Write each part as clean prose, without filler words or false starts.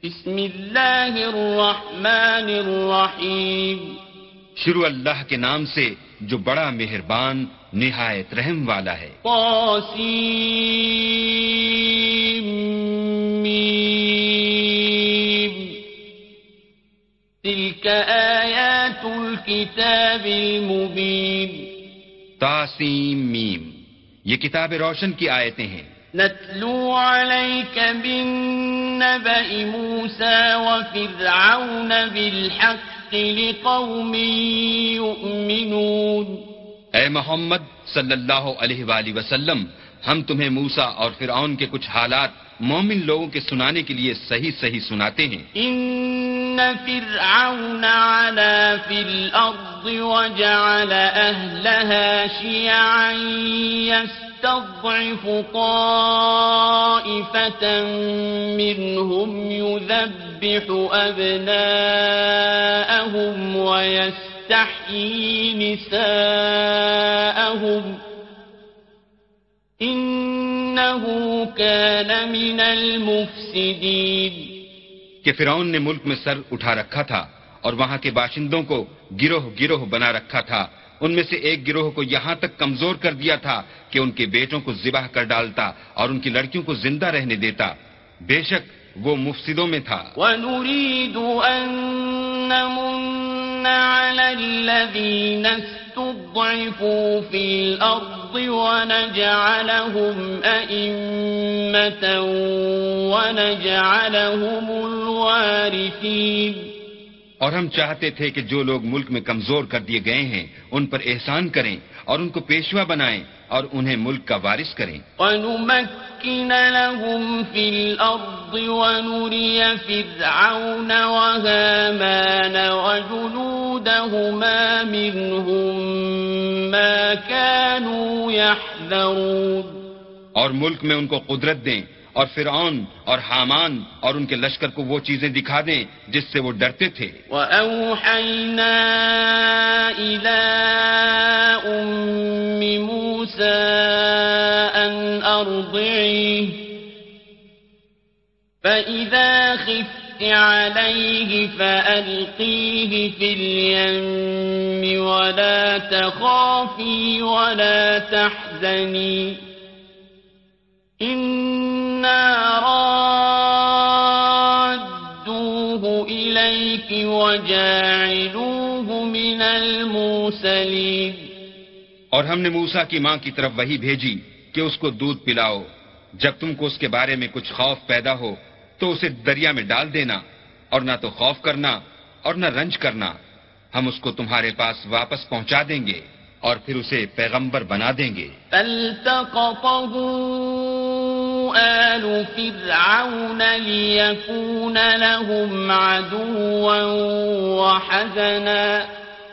بسم اللہ الرحمن الرحیم. شروع اللہ کے نام سے جو بڑا مہربان نہایت رحم والا ہے. طاسیم میم. تلک آیات الکتاب المبین. طاسیم میم، یہ کتاب روشن کی آیتیں ہیں. نتلو علیک بالنبأ موسیٰ وفرعون بالحق لقوم یؤمنون. اے محمد صلی اللہ علیہ وآلہ وسلم، ہم تمہیں موسیٰ اور فرعون کے کچھ حالات مومن لوگوں کے سنانے کے لیے صحیح صحیح سناتے ہیں. ان فرعون علا فی الارض وجعل اہلها شیعا يستضعف طائفة منهم يذبح أبناءهم ويستحيي نساءهم إنه كان من المفسدين. کہ فرعون نے ملک میں سر اٹھا رکھا تھا اور وہاں کے باشندوں کو گروہ گروہ بنا رکھا تھا. ان میں سے ایک گروہ کو یہاں تک کمزور کر دیا تھا کہ ان کے بیٹوں کو ذبح کر ڈالتا اور ان کی لڑکیوں کو زندہ رہنے دیتا. بے شک وہ مفسدوں میں تھا. وَنُرِيدُ أَن نَّمُنَّ عَلَى الَّذِينَ اسْتُضْعِفُوا فِي الْأَرْضِ وَنَجْعَلَهُمْ أَئِمَّةً وَنَجْعَلَهُمُ الْوَارِثِينَ. اور ہم چاہتے تھے کہ جو لوگ ملک میں کمزور کر دیے گئے ہیں ان پر احسان کریں اور ان کو پیشوا بنائیں اور انہیں ملک کا وارث کریں. وَنُمَكِّنَ لَهُمْ فِي الْأَرْضِ وَنُرِيَ فِرْعَوْنَ وَهَامَانَ وَجُنُودَهُمَا مِنْهُمْ مَا كَانُوا يَحْذَرُونَ. اور ملک میں ان کو قدرت دیں اور فرعون اور حامان اور ان کے لشکر کو وہ چیزیں دکھا دیں جس سے وہ ڈرتے تھے. وَأَوْحَيْنَا إِلَىٰ أُمِّ مُوسَىٰ أَنْ أَرْضِعِيهِ فَإِذَا خِفْتِ عَلَيْهِ فَأَلْقِيهِ فِي الْيَمِّ وَلَا تَخَافِي وَلَا تَحْزَنِي إِنَّا رَادُّوهُ إِلَيْكِ وَجَاعِلُوهُ مِنَ الْمُرْسَلِينَ. اور ہم نے موسیٰ کی ماں کی طرف وحی بھیجی کہ اس کو دودھ پلاؤ. جب تم کو اس کے بارے میں کچھ خوف پیدا ہو تو اسے دریا میں ڈال دینا اور نہ تو خوف کرنا اور نہ رنج کرنا. ہم اس کو تمہارے پاس واپس پہنچا دیں گے اور پھر اسے پیغمبر بنا دیں گے. فَالْتَقَطَهُ آلُ فِرْعَوْنَ لِيَكُونَ لَهُمْ عَدُوًّا وَحَزَنًا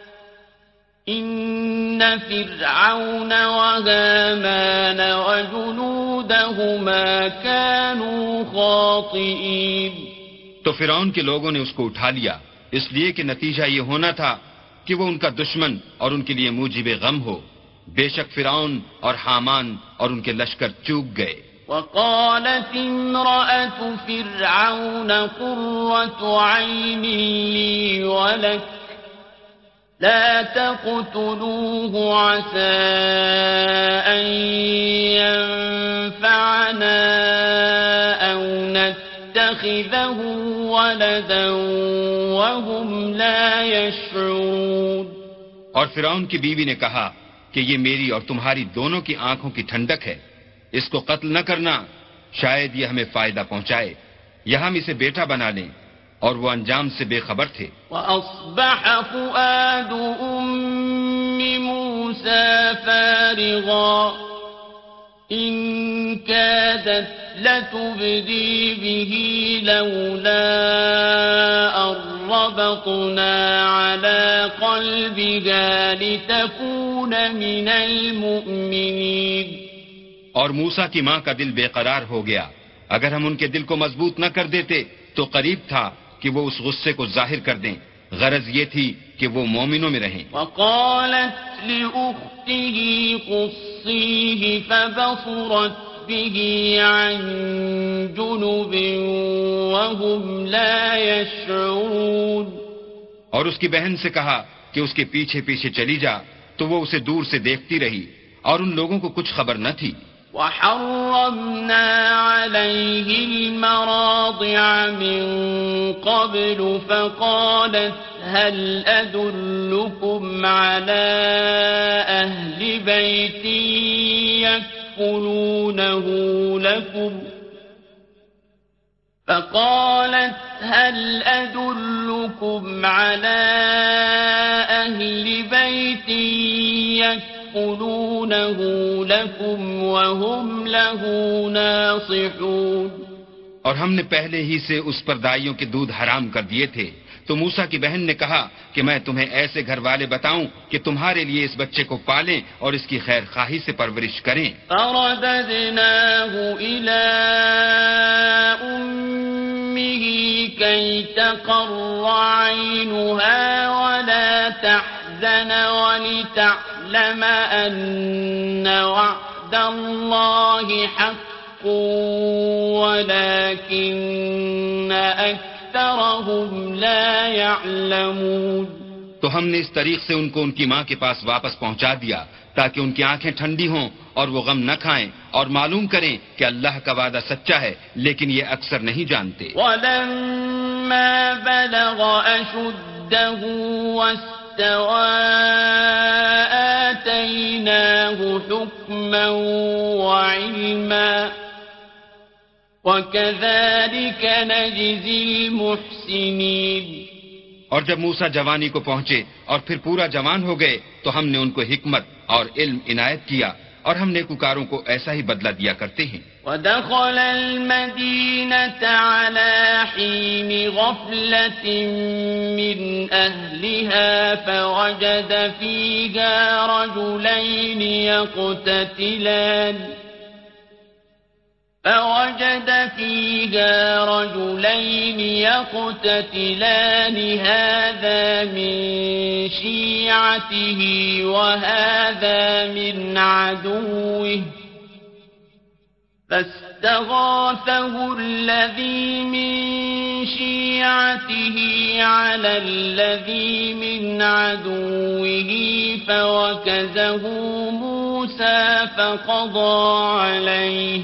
إِنَّ فِرْعَوْنَ وَهَامَانَ وَجُنُودَهُمَا كَانُوا خَاطِئِينَ. تو فرعون کے لوگوں نے اس کو اٹھا لیا اس لیے کہ نتیجہ یہ ہونا تھا کہ وہ ان کا دشمن اور ان کے لیے موجب غم ہو. بے شک فرعون اور حامان اور ان کے لشکر چوک گئے. وقالت امرأة فرعون قرة عين لي ولك لا تقتلوه عسى أن ينفعنا أو نتخذه ولدا وهم لا يشعرون. اور فرعون کی بیوی نے کہا کہ یہ میری اور تمہاری دونوں کی آنکھوں کی ٹھنڈک ہے. اس کو قتل نہ کرنا، شاید یہ ہمیں فائدہ پہنچائے یا ہم اسے بیٹا بنا لیں. اور وہ انجام سے بے خبر تھے. وَأَصْبَحَ فُؤَادُ أُمِّ مُوسَىٰ فَارِغًا إِن كَادَتْ لَتُبْدِي بِهِ لَوْلَا أَن رَّبَطْنَا عَلَىٰ قَلْبِهَا لِتَكُونَ مِنَ الْمُؤْمِنِينَ. اور موسیٰ کی ماں کا دل بے قرار ہو گیا. اگر ہم ان کے دل کو مضبوط نہ کر دیتے تو قریب تھا کہ وہ اس غصے کو ظاہر کر دیں. غرض یہ تھی کہ وہ مومنوں میں رہیں. وقالت لأخته قصيه فبصرت به عن جنب وهم لا يشعرون. اور اس کی بہن سے کہا کہ اس کے پیچھے پیچھے چلی جا، تو وہ اسے دور سے دیکھتی رہی اور ان لوگوں کو کچھ خبر نہ تھی. وحرمنا عليه المراضع من قبل فقالت هل أدلكم على أهل بيت يكفلونه لكم فقالت هل أدلكم على أهل بيت يكفلونه لكم وهم له ناصحون. اور ہم نے پہلے ہی سے اس پر دائیوں کے دودھ حرام کر دیے تھے. تو موسیٰ کی بہن نے کہا کہ میں تمہیں ایسے گھر والے بتاؤں کہ تمہارے لیے اس بچے کو پالیں اور اس کی خیر خواہی سے پرورش کریں. فرددناه إلى أمه كي تقر عينها ولا تحزن ولتعلم أن وعد الله حق ولكن أكثرهم لا يعلمون. تو ہم نے اس طریق سے ان کو ان کی ماں کے پاس واپس پہنچا دیا تاکہ ان کی آنکھیں ٹھنڈی ہوں اور وہ غم نہ کھائیں اور معلوم کریں کہ اللہ کا وعدہ سچا ہے، لیکن یہ اکثر نہیں جانتے. وَلَمَّا بَلَغَ أَشُدَّهُ وَاسْتَوَى آتَيْنَاهُ حُكْمًا وَعِلْمًا وَكَذَلِكَ نَجْزِي الْمُحْسِنِينَ. اور جب موسیٰ جوانی کو پہنچے اور پھر پورا جوان ہو گئے تو ہم نے ان کو حکمت اور علم عنایت کیا اور ہم نیکوکاروں کو ایسا ہی بدلہ دیا کرتے ہیں. وَدَخَلَ الْمَدِينَةَ عَلَى حِينِ غَفْلَةٍ مِّنْ أَهْلِهَا فَوَجَدَ فيها رجلين يقتتلان هذا من شيعته وهذا من عدوه فاستغاثه الذي من شيعته على الذي من عدوه فوكزه موسى فقضى عليه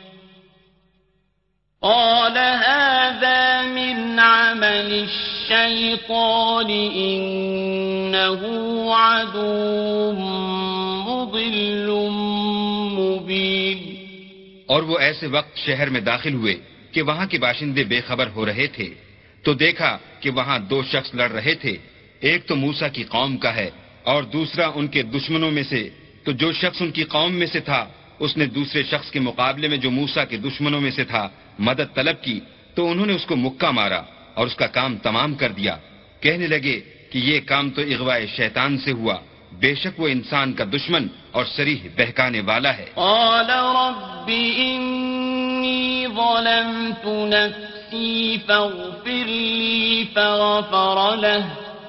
قال هذا من عمل الشيطان إنه عدو مضل مبين. اور وہ ایسے وقت شہر میں داخل ہوئے کہ وہاں کے باشندے بے خبر ہو رہے تھے تو دیکھا کہ وہاں دو شخص لڑ رہے تھے، ایک تو موسیٰ کی قوم کا ہے اور دوسرا ان کے دشمنوں میں سے. تو جو شخص ان کی قوم میں سے تھا اس نے دوسرے شخص کے مقابلے میں جو موسیٰ کے دشمنوں میں سے تھا مدد طلب کی تو انہوں نے اس کو مکہ مارا اور اس کا کام تمام کر دیا. کہنے لگے کہ یہ کام تو اغوائے شیطان سے ہوا، بے شک وہ انسان کا دشمن اور صریح بہکانے والا ہے. قال رب انی ظلمت نفسی فاغفر لی فغفر له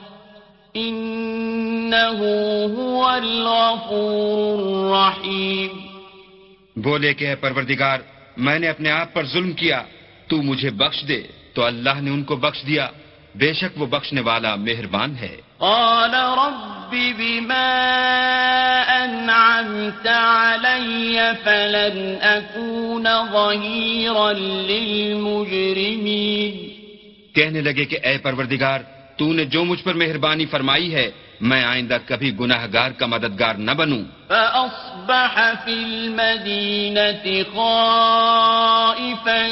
انه هو الغفور الرحیم. بولے کہ اے پروردگار میں نے اپنے آپ پر ظلم کیا، تو مجھے بخش دے. تو اللہ نے ان کو بخش دیا، بے شک وہ بخشنے والا مہربان ہے. قال رب بما انعمت علی فلن اکون ظہیرا للمجرمین. کہنے لگے کہ اے پروردگار تو نے جو مجھ پر مہربانی فرمائی ہے میں آئندہ کبھی گناہگار کا مددگار نہ بنوں. فأصبح في المدينة خائفا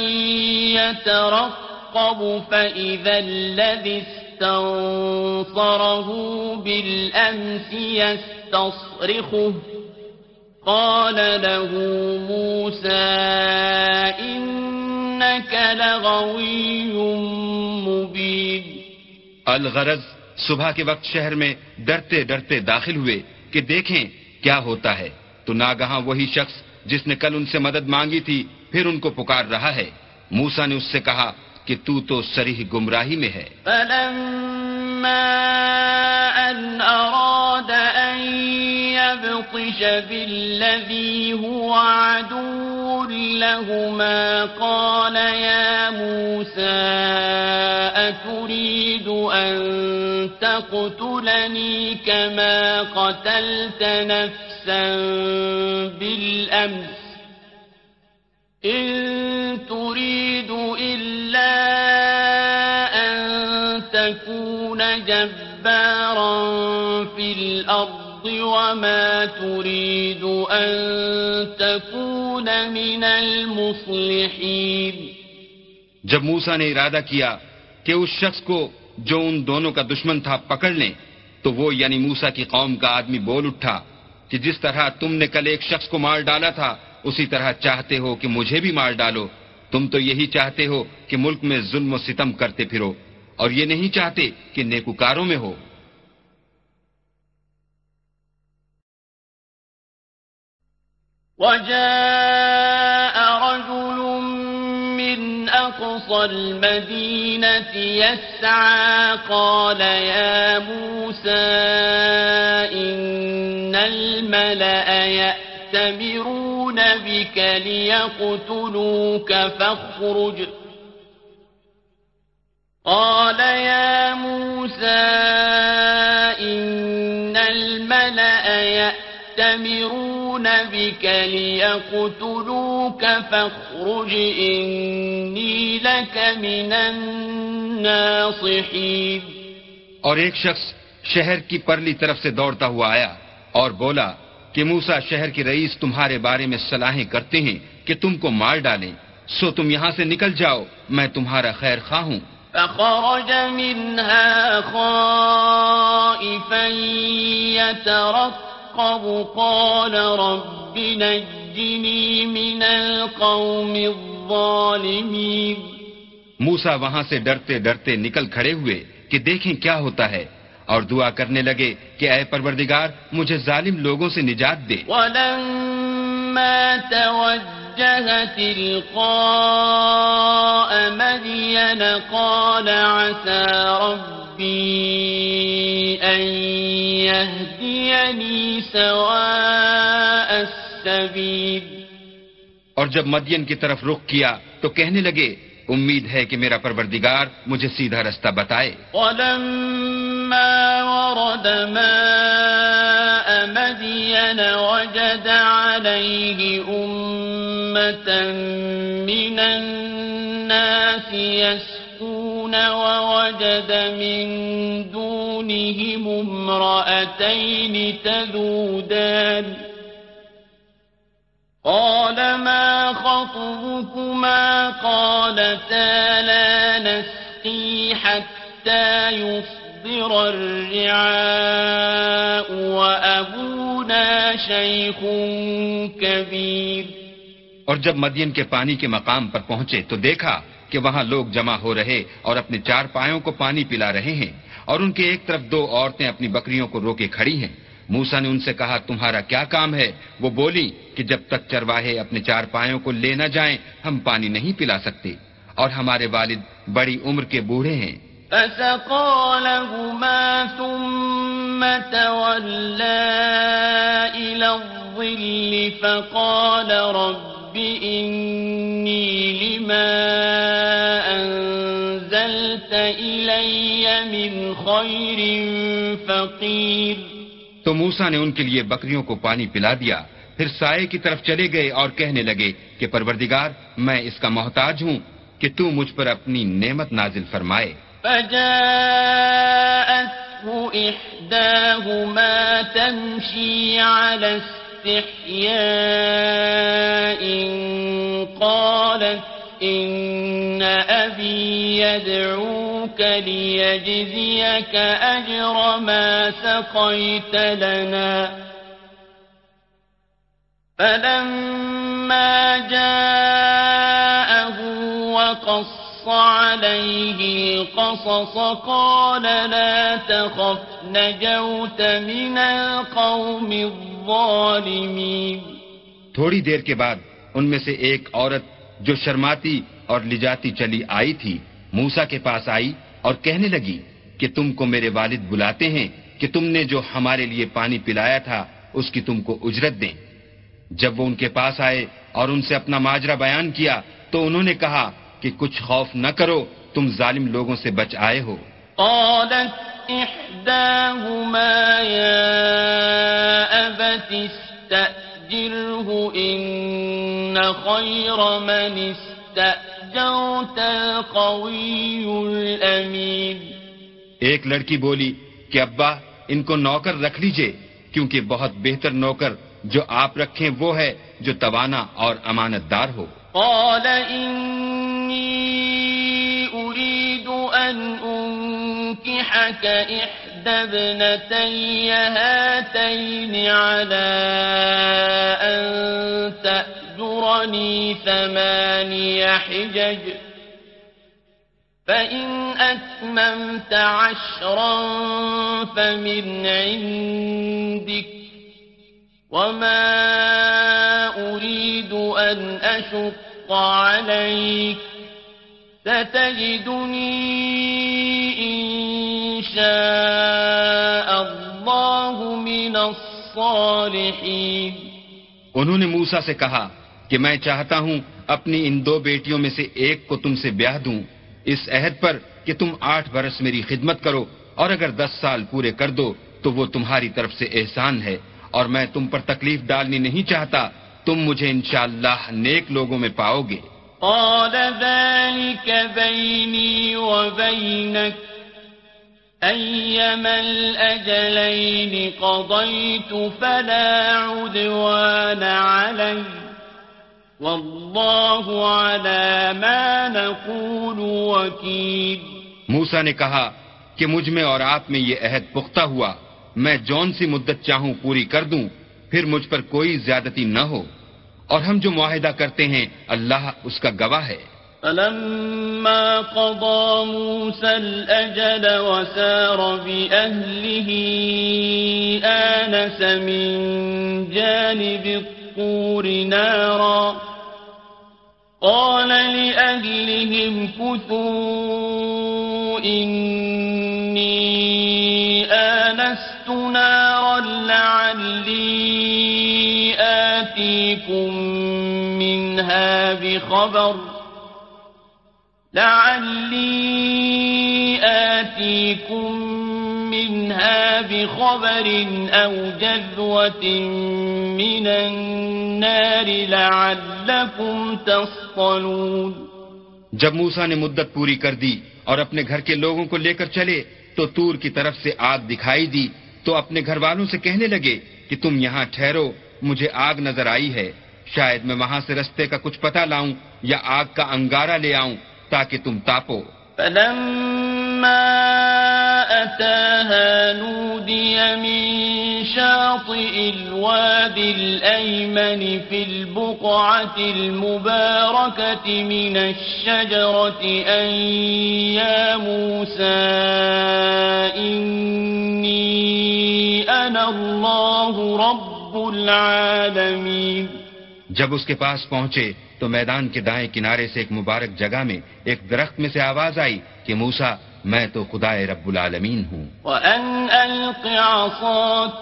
يترقب فإذا الذي استنصره بالأمس يستصرخه قال له موسى إنك لغوي مبين. الغرض صبح کے وقت شہر میں ڈرتے ڈرتے داخل ہوئے کہ دیکھیں کیا ہوتا ہے تو ناگہاں وہی شخص جس نے کل ان سے مدد مانگی تھی پھر ان کو پکار رہا ہے. موسیٰ نے اس سے کہا کہ تو صریح گمراہی میں ہے. فلما ان اراد ان يبطش بالذي هو عدو لهما قال يا موسى أتريد أن تقتلني كما قتلت نفسا بالأمس إن تريد إلا أن تكون جبارا في الأرض وما تريد أن تكون من المصلحين. جب موسیٰ نے ارادہ کیا کہ اس شخص کو جو ان دونوں کا دشمن تھا پکڑ لیں تو وہ یعنی موسیٰ کی قوم کا آدمی بول اٹھا کہ جس طرح تم نے کل ایک شخص کو مار ڈالا تھا اسی طرح چاہتے ہو کہ مجھے بھی مار ڈالو. تم تو یہی چاہتے ہو کہ ملک میں ظلم و ستم کرتے پھرو اور یہ نہیں چاہتے کہ نیکوکاروں میں ہو. وجاء رجل من أقصى المدينة يسعى قال يا موسى إن الملأ يأتمرون بك ليقتلوك فاخرج. قال يا موسى إن الملأ يأتمرون بك ليقتلوك فاخرج إني لك من الناصحين. اور ایک شخص شہر کی پرلی طرف سے دوڑتا ہوا آیا اور بولا کہ موسیٰ شہر کے رئیس تمہارے بارے میں صلاحیں کرتے ہیں کہ تم کو مار ڈالیں، سو تم یہاں سے نکل جاؤ، میں تمہارا خیر خواہ ہوں. فخرج منها خائفا يترقب قال رب نجني من القوم الظالمين. موسیٰ وہاں سے ڈرتے ڈرتے نکل کھڑے ہوئے کہ دیکھیں کیا ہوتا ہے اور دعا کرنے لگے کہ اے پروردگار مجھے ظالم لوگوں سے نجات دے. وَلَمَّا تَوَجَّهَ تِلْقَاءَ مَدْيَنَ قَالَ عَسَى رَبِّي أَن يَهْدِيَنِي سَوَاءَ السَّبِيلِ. اور جب مدین کی طرف رخ کیا تو کہنے لگے امید ہے کہ میرا پروردگار مجھے سیدھا رستہ بتائے. وَلَمَّا وَرَدَ مَاءَ مَدْيَنَ وَجَدَ عَلَيْهِ أُمَّةً مِّنَ النَّاسِ يَسْقُونَ وَوَجَدَ مِن دُونِهِمُ امْرَأَتَيْنِ تَذُودَانِ قال ما خطبكما قالتا لا نسقي حتى يصدر الرعاء وأبونا شيخ كبير. اور جب مدین کے پانی کے مقام پر پہنچے تو دیکھا کہ وہاں لوگ جمع ہو رہے اور اپنے چار پایوں کو پانی پلا رہے ہیں اور ان کے ایک طرف دو عورتیں اپنی بکریوں کو روکے کھڑی ہیں. موسیٰ نے ان سے کہا تمہارا کیا کام ہے؟ وہ بولی کہ جب تک چرواہے اپنے چار پایوں کو لے نہ جائیں ہم پانی نہیں پلا سکتے اور ہمارے والد بڑی عمر کے بوڑھے ہیں. فسقى لهما ثم تولى إلى الظل فقال رب إني لما أنزلت إلي من خير فقير. تو موسیٰ نے ان کے لیے بکریوں کو پانی پلا دیا، پھر سائے کی طرف چلے گئے اور کہنے لگے کہ پروردگار میں اس کا محتاج ہوں کہ تو مجھ پر اپنی نعمت نازل فرمائے. فجاءته إحداهما تمشي على استحياء قالت إن أبي يدعوك ليجزيك أجر ما سقيت لنا. فلما جاءه وقص عليه القصص قال لا تخف نجوت من القوم الظالمين. تھوڑی دیر کے بعد ان میں سے ایک عورت جو شرماتی اور لجاتی چلی آئی تھی موسیٰ کے پاس آئی اور کہنے لگی کہ تم کو میرے والد بلاتے ہیں کہ تم نے جو ہمارے لیے پانی پلایا تھا اس کی تم کو اجرت دیں. جب وہ ان کے پاس آئے اور ان سے اپنا ماجرا بیان کیا تو انہوں نے کہا کہ کچھ خوف نہ کرو، تم ظالم لوگوں سے بچ آئے ہو۔ قالت إحداهما يا أبت استأجره إن خير من استأجرت القوي الأمين۔ ایک لڑکی بولی کہ ابا ان کو نوکر رکھ لیجئے، کیونکہ بہت بہتر نوکر جو آپ رکھیں وہ ہے جو توانا اور امانت دار ہو۔ قال إني أريد أن أنكحك إحدى ابنتي هاتين على أن تأجرني 8 حجج فإن أتممت 10 فمن عندك وما أريد أن أشق عليك ستجدني إن شاء الله من الصالحين۔ انہوں نے موسیٰ سے کہا کہ میں چاہتا ہوں اپنی ان 2 بیٹیوں میں سے ایک کو تم سے بیاہ دوں، اس عہد پر کہ تم 8 برس میری خدمت کرو، اور اگر 10 سال پورے کر دو تو وہ تمہاری طرف سے احسان ہے، اور میں تم پر تکلیف ڈالنی نہیں چاہتا، تم مجھے انشاءاللہ نیک لوگوں میں پاؤ گے۔ قال ذلك بيني وبينك أيما الأجلين قضيت فلا عدوان علي والله على ما نقول وكيل۔ موسیٰ نے کہا کہ مجھ میں اور آپ میں یہ عہد پختہ ہوا، میں جون سی مدت چاہوں پوری کر دوں، پھر مجھ پر کوئی زیادتی نہ ہو، اور ہم جو معاہدہ کرتے ہیں اللہ اس کا گواہ ہے۔ فلما قضى موسى الأجل وسار بأهله آنس من جانب الطور نارا قال لأهلهم كثوا إني آنست نارا لعلي آتيكم منها بخبر أو جذوة من النار لعلكم تصطلون۔ جب موسیٰ نے مدت پوری کر دی اور اپنے گھر کے لوگوں کو لے کر چلے تو طور کی طرف سے آگ دکھائی دی، تو اپنے گھر والوں سے کہنے لگے کہ تم یہاں ٹھہرو، مجھے آگ نظر آئی ہے، شاید میں وہاں سے رستے کا کچھ پتہ لاؤں یا آگ کا انگارہ لے آؤں تاکہ تم تاپو۔ فلما أتاها نودي من شاطئ الوادي الأيمن في البقعة المباركة من الشجرة أن يا موسى إني أنا الله رب العالمين۔ جب اس کے پاس پہنچے تو میدان کے دائیں کنارے سے ایک مبارک جگہ میں ایک درخت میں سے آواز آئی کہ موسیٰ میں تو خدائے رب العالمین ہوں۔ وَأَنْ أَلْقِ عَصَاكَ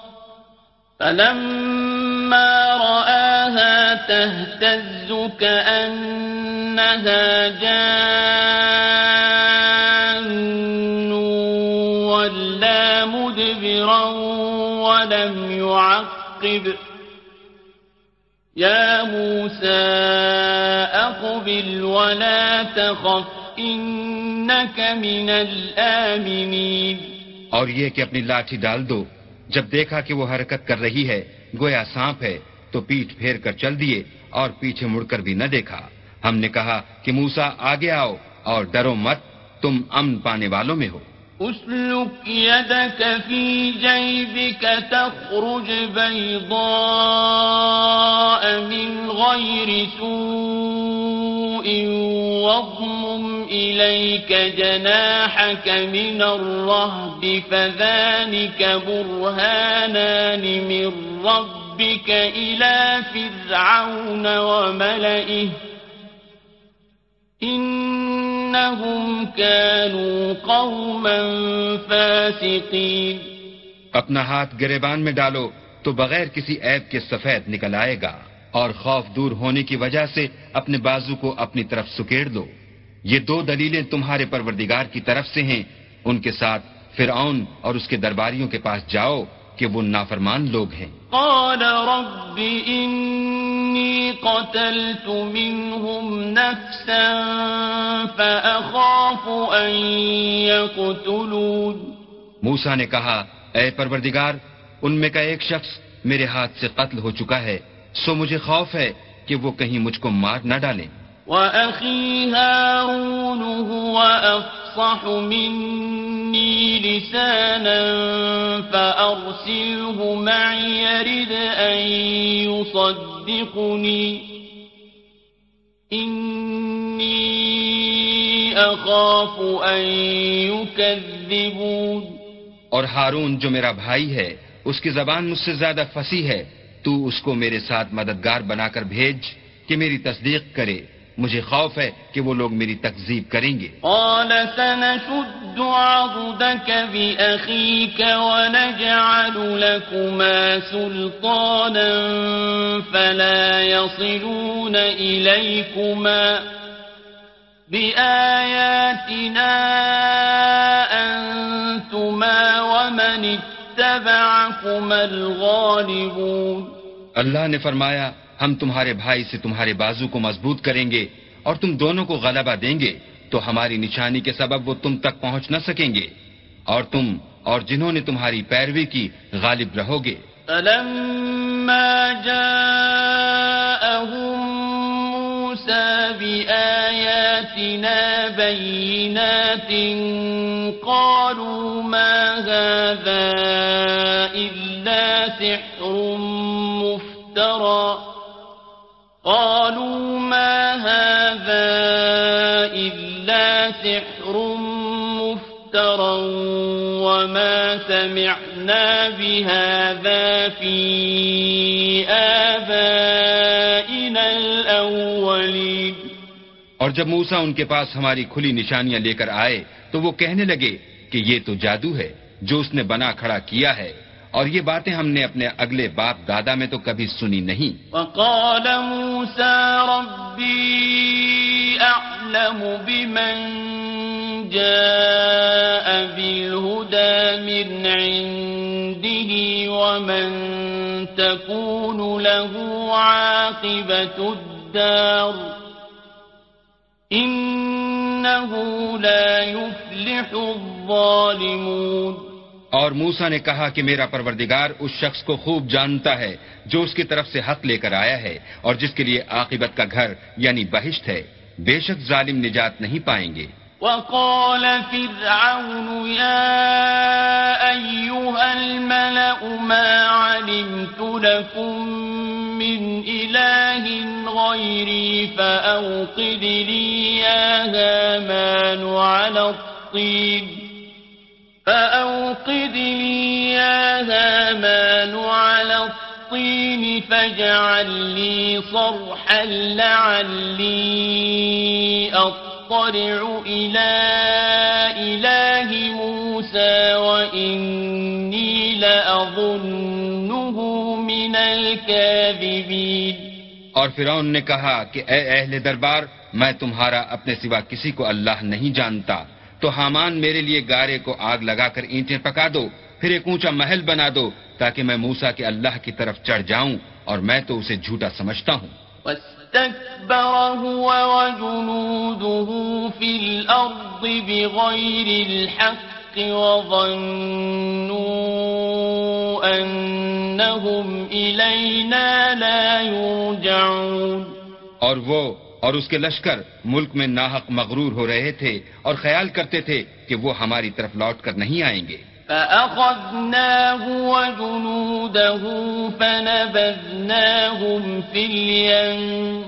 فَلَمَّا رَآهَا تَهْتَزُّ كَأَنَّهَا جَانٌّ وَلَّا مُدْبِرًا وَلَمْ يُعَقِّبْ يا موسى أقبل ولا تخف إنك من الآمنين۔ اور یہ کہ اپنی لاٹھی ڈال دو، جب دیکھا کہ وہ حرکت کر رہی ہے گویا سانپ ہے تو پیٹھ پھیر کر چل دیے اور پیچھے مڑ کر بھی نہ دیکھا۔ ہم نے کہا کہ موسیٰ آگے آؤ اور ڈرو مت، تم امن پانے والوں میں ہو۔ اسلك يدك في جيبك تخرج بيضاء من غير سوء واضمم إليك جناحك من الرهب فذلك برهانان من ربك إلى فرعون وملئه إنهم كانوا قوما فاسقين۔ اپنا ہاتھ گریبان میں ڈالو تو بغیر کسی عیب کے سفید نکل آئے گا۔ اور خوف دور ہونے کی وجہ سے اپنے بازو کو اپنی طرف سکیڑ دو. یہ 2 دلیلیں تمہارے پروردگار کی طرف سے ہیں. ان کے ساتھ فرعون اور اس کے درباریوں کے پاس جاؤ کہ وہ نافرمان لوگ ہیں. قال رب إني قتلت منهم نفسا فأخاف أن يقتلون. موسیٰ نے کہا اے پروردگار ان میں کا ایک شخص میرے ہاتھ سے قتل ہو چکا ہے سو مجھے خوف ہے کہ وہ کہیں مجھ کو مار نہ ڈالیں. وَأَخِي هَارُونُ هُوَ أَفْصَحُ مِنِّي لِسَانًا فَأَرْسِلْهُ مَعِيَ يَرِدْ أَن يُصَدِّقُنِي إِنِّي أَخَافُ أَن يُكَذِّبُونِ. اور ہارون جو میرا بھائی ہے اس کی زبان مجھ سے زیادہ فصیح ہے. تو اس کو میرے ساتھ مددگار بنا کر بھیج کہ میری تصدیق کرے. مجھے خوف ہے کہ وہ لوگ میری تکذیب کریں گے. قال سنشد عضدك بأخيك ونجعل لكما سلطانا فلا يصلون إليكما بآياتنا أنتما ومن اتبعكما الغالبون. اللہ نے فرمایا ہم تمہارے بھائی سے تمہارے بازو کو مضبوط کریں گے اور تم دونوں کو غلبہ دیں گے تو ہماری نشانی کے سبب وہ تم تک پہنچ نہ سکیں گے اور تم اور جنہوں نے تمہاری پیروی کی غالب رہو گے. فلما جاءهم موسى بآياتنا بينات قالوا ما هذا إلا سحر مفترى وما سمعنا بهذا في آبائنا الأولين. اور جب موسیٰ ان کے پاس ہماری کھلی نشانیاں لے کر آئے تو وہ کہنے لگے کہ یہ تو جادو ہے جو اس نے بنا کھڑا کیا ہے اور یہ باتیں ہم نے اپنے اگلے باپ دادا میں تو کبھی سنی نہیں. وقال موسى ربي أعلم بمن جاء بالهدى من عنده ومن تكون له عاقبة الدار إنه لا يفلح الظالمون. اور موسیٰ نے کہا کہ میرا پروردگار اس شخص کو خوب جانتا ہے جو اس کی طرف سے حق لے کر آیا ہے اور جس کے لیے عاقبت کا گھر یعنی بہشت ہے. بے شک ظالم نجات نہیں پائیں گے. وقال فرعون يا أيها الملأ ما علمت لكم من إله غيري فأوقد لي يا هامان على الطين فاجعل لي صرحا لعلي أطلع إلى إله موسى وإني لأظنه من الكاذبين. اور فرعون نے کہا کہ اے اہل دربار میں تمہارا اپنے سوا کسی کو اللہ نہیں جانتا تو حامان میرے لیے گارے کو آگ لگا کر اینٹیں پکا دو پھر ایک اونچا محل بنا دو تاکہ میں موسیٰ کے اللہ کی طرف چڑھ جاؤں اور میں تو اسے جھوٹا سمجھتا ہوں. واستكبر هو وجنوده في الأرض بغير الحق وظنوا أنهم إلينا لا يرجعون. اور وہ اور اس کے لشکر ملک میں ناحق مغرور ہو رہے تھے اور خیال کرتے تھے کہ وہ ہماری طرف لوٹ کر نہیں آئیں گے. فأخذناه وجنوده فنبذناهم في اليم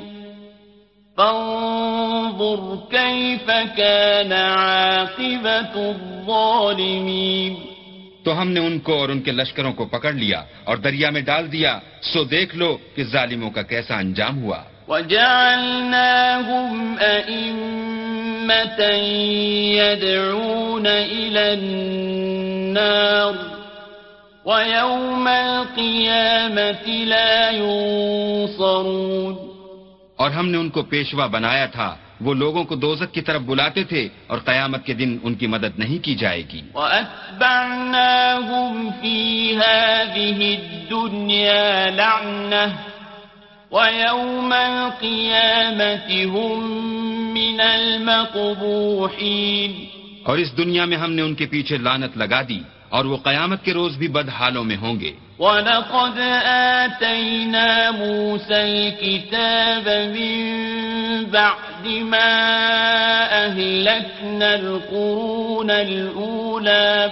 فانظر كيف كان عاقبة الظالمين. تو ہم نے ان کو اور ان کے لشکروں کو پکڑ لیا اور دریا میں ڈال دیا سو دیکھ لو کہ ظالموں کا کیسا انجام ہوا. وجعلناهم أئمة يدعون إلى النار ويوم القيامة لا ينصرون. اور ہم نے ان کو پیشوا بنایا تھا، وہ لوگوں کو دوزخ کی طرف بلاتے تھے اور قیامت کے دن ان کی مدد نہیں کی جائے گی. وَأَتْبَعْنَاهُمْ فِي هَذِهِ الدُّنْيَا لَعْنَةً وَيَوْمَ الْقِيَامَةِ هُمْ مِنَ الْمَقْبُوحِينَ. اور اس دنیا میں ہم نے ان کے پیچھے لعنت لگا دی اور وہ قیامت کے روز بھی بد حالوں میں ہوں گے. وَلَقَدْ آتَيْنَا مُوسَى الْكِتَابَ مِن بَعْدِ مَا أَهْلَكْنَا الْقُرُونَ الْأُولَى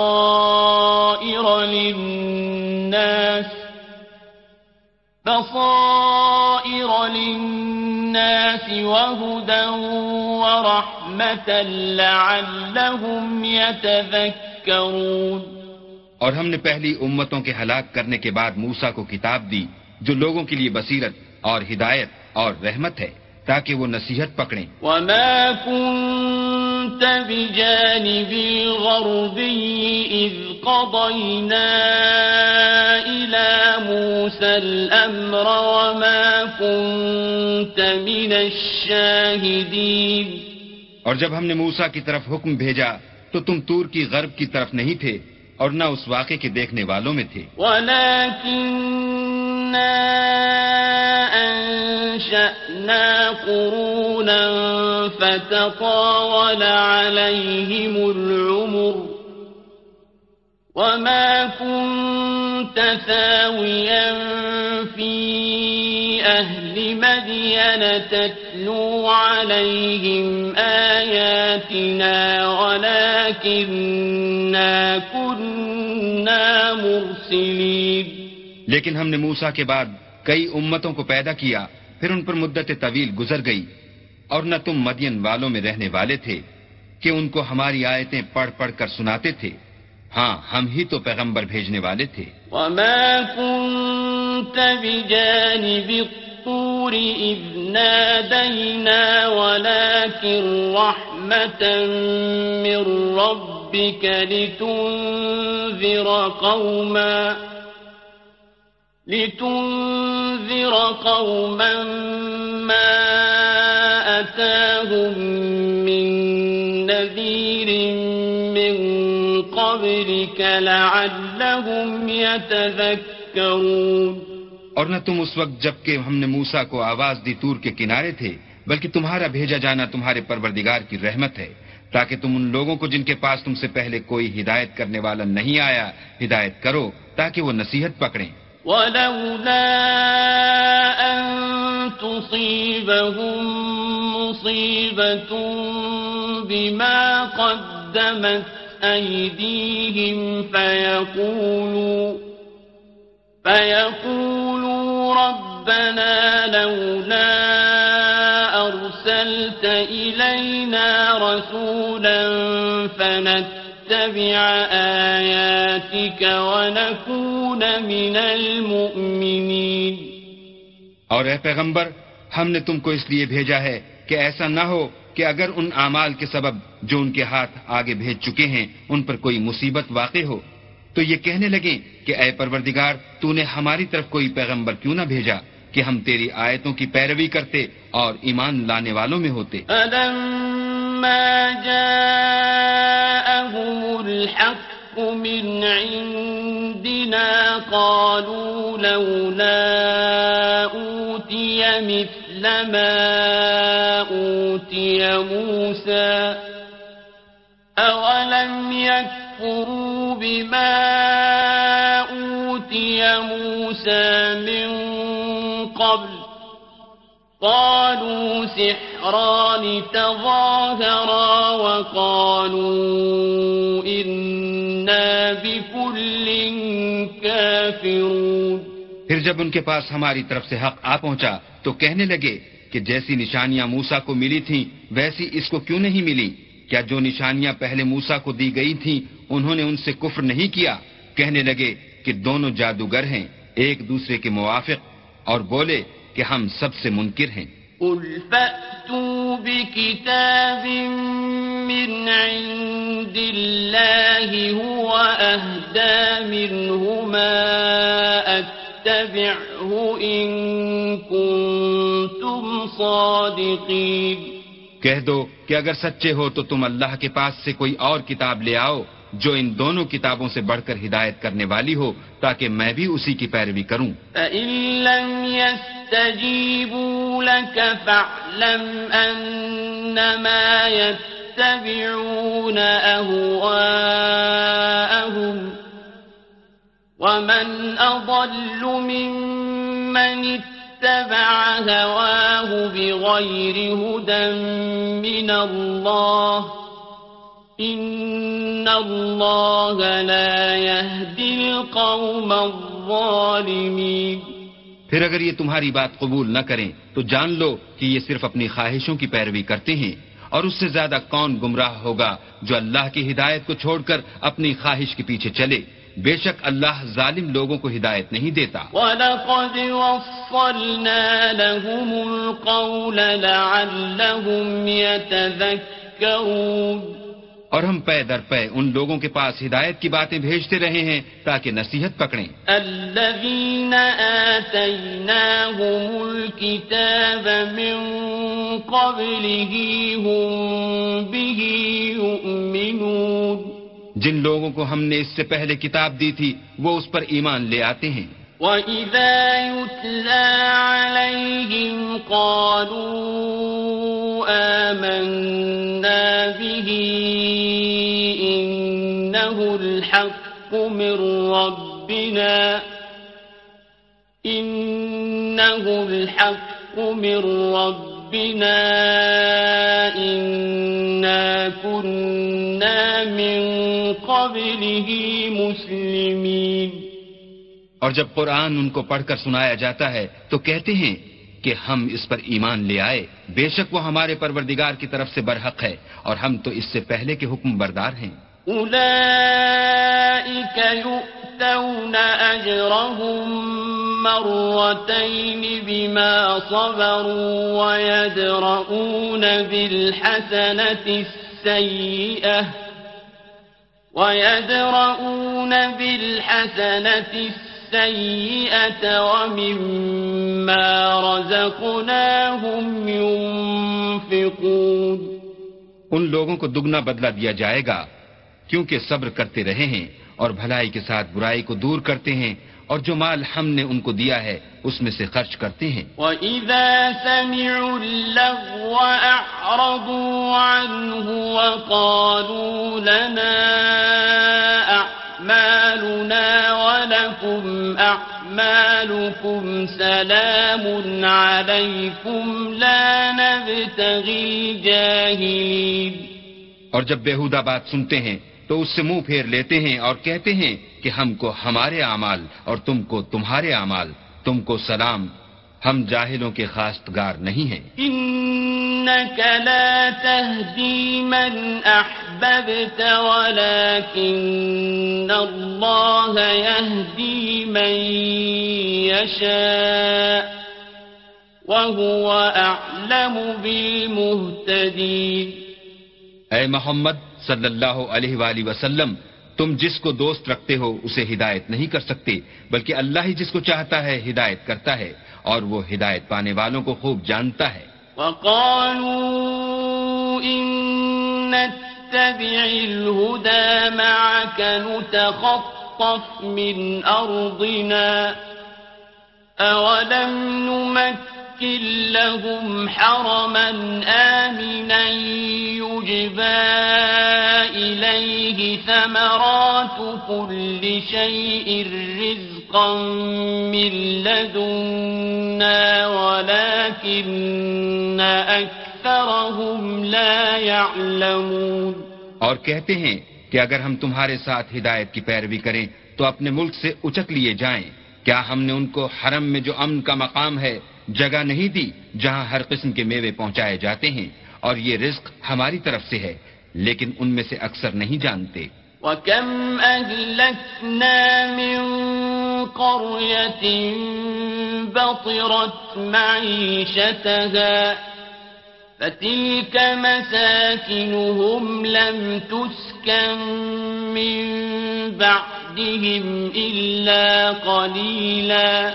بَصَائِرَ لِلنَّاسِ وَهُدًى وَرَحْمَةً لَعَلَّهُمْ يَتَذَكَّرُونَ. اور ہم نے پہلی امتوں کے ہلاک کرنے کے بعد موسیٰ کو کتاب دی جو لوگوں کے لیے بصیرت اور ہدایت اور رحمت ہے تاکہ وہ نصیحت پکڑیں. وَمَا كُنْتَ بِجَانِبِ الْغَرْبِيِّ إِذْ قَضَيْنَا إِلَى مُوسَى الْأَمْرَ وَمَا كُنْتَ مِنَ الشَّاهِدِينَ. اور جب ہم نے موسیٰ کی طرف حکم بھیجا تو تم طور کی غرب کی طرف نہیں تھے اور نہ اس واقعے کے دیکھنے والوں میں تھے. وَلَكِنَّا أَنشَأْنَا قُرُونًا فَتَطَاوَلَ عَلَيْهِمُ الْعُمُرُ وَمَا كُنْتَ ثَاوِيًا فِي أَهْلِ مَدْيَنَ تَتْلُو عَلَيْهِمْ آيَاتِنَا وَلَكِنَّا كُنَّا مُرْسِلِينَ. لیکن ہم نے موسیٰ کے بعد کئی امتوں کو پیدا کیا، پھر ان پر مدت طویل گزر گئی اور نہ تم مدین والوں میں رہنے والے تھے کہ ان کو ہماری آیتیں پڑھ پڑھ کر سناتے تھے. ہاں ہم ہی تو پیغمبر بھیجنے والے تھے. وَمَا كُنْتَ بِجَانِبِ الطُّورِ إِذْ نَادَيْنَا وَلَكِنْ رَحْمَةً مِّن رَّبِّكَ لِتُنذِرَ قَوْمًا مَّا أَتَاهُم مِّن نَّذِيرٍ مِّن قَبْلِكَ لَعَلَّهُمْ يَتَذَكَّرُونَ. اور نہ تم اس وقت جب کہ ہم نے موسیٰ کو آواز دی طور کے کنارے تھے، بلکہ تمہارا بھیجا جانا تمہارے پروردگار کی رحمت ہے تاکہ تم ان لوگوں کو جن کے پاس تم سے پہلے کوئی ہدایت کرنے والا نہیں آیا ہدایت کرو تاکہ وہ نصیحت پکڑیں. وَلَوْلَا أَن تُصِيبَهُم مُّصِيبَةٌ بِمَا قَدَّمَتْ أَيْدِيهِمْ فَيَقُولُوا رَبَّنَا لَوْلَا أَرْسَلْتَ إِلَيْنَا رَسُولًا فَنَتَّبِعَ آيَاتِكَ وَنَكُونَ مِنَ الْمُؤْمِنِينَ. اور اے پیغمبر، ہم نے تم کو اس لیے بھیجا ہے کہ ایسا نہ ہو کہ اگر ان اعمال کے سبب جو ان کے ہاتھ آگے بھیج چکے ہیں ان پر کوئی مصیبت واقع ہو تو یہ کہنے لگیں کہ اے پروردگار تو نے ہماری طرف کوئی پیغمبر کیوں نہ بھیجا کہ ہم تیری آیتوں کی پیروی کرتے اور ایمان لانے والوں میں ہوتے. فَلَمَّا جَاءَهُمُ الْحَقُّ مِنْ عِنْدِنَا قَالُوا لَوْلَا أُوتِيَ مِثْلَ مَا أُوتِيَ مُوسَى أَوَلَمْ يَكْفُرُوا بِمَا أُوتِيَ مُوسَى مِنْ قَبْلُ قَالُوا سِحْرَانِ تَظَاهَرَا وَقَالُوا إِنَّا بِكُلٍّ كَافِرُونَ. پھر جب ان کے پاس ہماری طرف سے حق آ پہنچا تو کہنے لگے کہ جیسی نشانیاں موسیٰ کو ملی تھیں ویسی اس کو کیوں نہیں ملی؟ کیا جو نشانیاں پہلے موسیٰ کو دی گئی تھیں انہوں نے ان سے کفر نہیں کیا؟ کہنے لگے کہ دونوں جادوگر ہیں ایک دوسرے کے موافق اور بولے کہ ہم سب سے منکر ہیں. قُلْ فَأْتُوا بِكِتَابٍ مِّنْ عِندِ اللَّهِ الله هو أهدى منهما أتبعه إن كنتم صادقين کہہ دو کہ اگر سچے ہو تو تم اللہ کے پاس سے کوئی اور کتاب لے آؤ جو ان دونوں کتابوں سے بڑھ کر ہدایت کرنے والی ہو تاکہ میں بھی اسی کی پیروی کروں. فَإِن لَّمْ يَسْتَجِيبُوا لَكَ فَاعْلَمْ أَنَّمَا يَتَّبِعُونَ أَهْوَاءَهُمْ وَمَنْ أَضَلُّ مِمَّنِ اتَّبَعَ هَوَاهُ بِغَيْرِ هُدًى مِّنَ اللَّهِ إِنَّ اللَّهَ لَا يَهْدِي الْقَوْمَ الظَّالِمِينَ. پھر اگر یہ تمہاری بات قبول نہ کریں تو جان لو کہ یہ صرف اپنی خواہشوں کی پیروی کرتے ہیں، اور اس سے زیادہ کون گمراہ ہوگا جو اللہ کی ہدایت کو چھوڑ کر اپنی خواہش کے پیچھے چلے. بے شک اللہ ظالم لوگوں کو ہدایت نہیں دیتا. وَلَقَدْ وَصَّلْنَا لَهُمُ الْقَوْلَ لَعَلَّهُمْ يَتَذَكَّرُونَ. اور ہم پے در پے ان لوگوں کے پاس ہدایت کی باتیں بھیجتے رہے ہیں تاکہ نصیحت پکڑیں. الَّذِينَ آتَيْنَاهُمُ الْكِتَابَ مِنْ قَبْلِهِ هُمْ بِهِ يُؤْمِنُونَ. جن لوگوں کو ہم نے اس سے پہلے کتاب دی تھی وہ اس پر ایمان لے آتے ہیں. وَإِذَا يُتْلَى عَلَيْهِمْ قَالُوا آمَنَّا بِهِ إِنَّهُ الْحَقُّ مِنْ رَبِّنَا إِنَّا كُنَّا مِنْ قَبْلِهِ مُسْلِمِينَ. اور جب قرآن ان کو پڑھ کر سنایا جاتا ہے تو کہتے ہیں کہ ہم اس پر ایمان لے آئے، بے شک وہ ہمارے پروردگار کی طرف سے برحق ہے اور ہم تو اس سے پہلے کے حکم بردار ہیں. أُولَئِكَ يُؤْتَوْنَ أَجْرَهُمْ مرتين بما صبروا ويدرؤون بالحسنة السيئة ومما رزقناهم ينفقون. ان لوگوں کو دگنا بدلہ دیا جائے گا کیونکہ صبر کرتے رہے ہیں اور بھلائی کے ساتھ برائی کو دور کرتے ہیں اور جو مال ہم نے ان کو دیا ہے اس میں سے خرچ کرتے ہیں. وَإِذَا سَمِعُوا اللَّغْوَ أَعْرَضُوا عَنْهُ وَقَالُوا لَنَا أَعْمَالُنَا وَلَكُمْ أَعْمَالُكُمْ سَلَامٌ عَلَيْكُمْ لَا نَبْتَغِي الْجَاهِلِينَ. اور جب بیہودہ بات سنتے ہیں تو اس سے منہ پھیر لیتے ہیں اور کہتے ہیں کہ ہم کو ہمارے اعمال اور تم کو تمہارے اعمال، تم کو سلام، ہم جاہلوں کے خواستگار نہیں ہیں. إنك لا تهدي من أحببت ولكن الله يهدي من يشاء وهو أعلم بالمهتدين. اے محمد صلی اللہ علیہ وآلہ وسلم، تم جس کو دوست رکھتے ہو اسے ہدایت نہیں کر سکتے، بلکہ اللہ ہی جس کو چاہتا ہے ہدایت کرتا ہے اور وہ ہدایت پانے والوں کو خوب جانتا ہے. وَقَالُوا إِن نَّتَّبِعِ الْهُدَى مَعَكَ نُتَخَطَّفْ مِنْ أَرْضِنَا أَوَلَمْ نُمَكِّن لَّهُمْ حَرَمًا آمِنًا يُجْبَىٰ إِلَيْهِ ثَمَرَاتُ كُلِّ شَيْءٍ رِّزْقًا مِّن لَّدُنَّا وَلَٰكِنَّ أَكْثَرَهُمْ لَا يَعْلَمُونَ. اور کہتے ہیں کہ اگر ہم تمہارے ساتھ ہدایت کی پیروی کریں تو اپنے ملک سے اچک لیے جائیں. کیا ہم نے ان کو حرم میں جو امن کا مقام ہے جگہ نہیں دی جہاں ہر قسم کے میوے پہنچائے جاتے ہیں، اور یہ رزق ہماری طرف سے ہے، لیکن ان میں سے اکثر نہیں جانتے. وَكَمْ أَهْلَكْنَا مِن قَرْيَةٍ بَطِرَتْ مَعِيشَتَهَا فتلك مساكنهم لم تسكن من بعدهم إلا قليلا